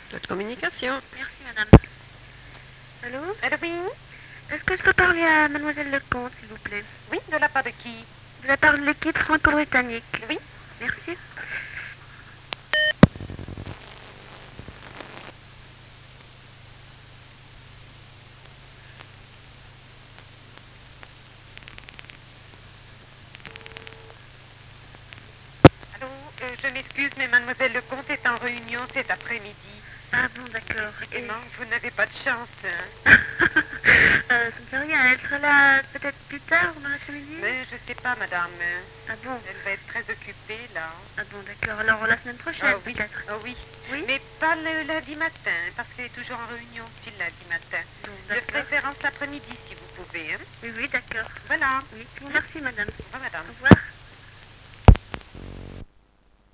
Votre communication. Merci, madame. Allô? Allô, oui? Est-ce que je peux parler à mademoiselle Lecomte, s'il vous plaît? Oui, de la part de qui? De la part de l'équipe franco-britannique. Oui. Merci. Allô, je m'excuse, mais mademoiselle Lecomte est en réunion cet après-midi. Ah bon, d'accord. Décidément, vous n'avez pas de chance. Ça ne fait rien, elle sera là peut-être plus tard, dans l'après-midi? Mais je sais pas, madame. Ah bon? Elle va être très occupée, là. Ah bon, d'accord. Alors la semaine prochaine, Oui. peut-être? Oui. Oui? Mais pas le lundi matin, parce qu'elle est toujours en réunion aussi le lundi matin. Bon, De d'accord. préférence l'après-midi, si vous pouvez. Hein. Oui, d'accord. Voilà. Oui, merci, madame. Au revoir, madame. Au revoir.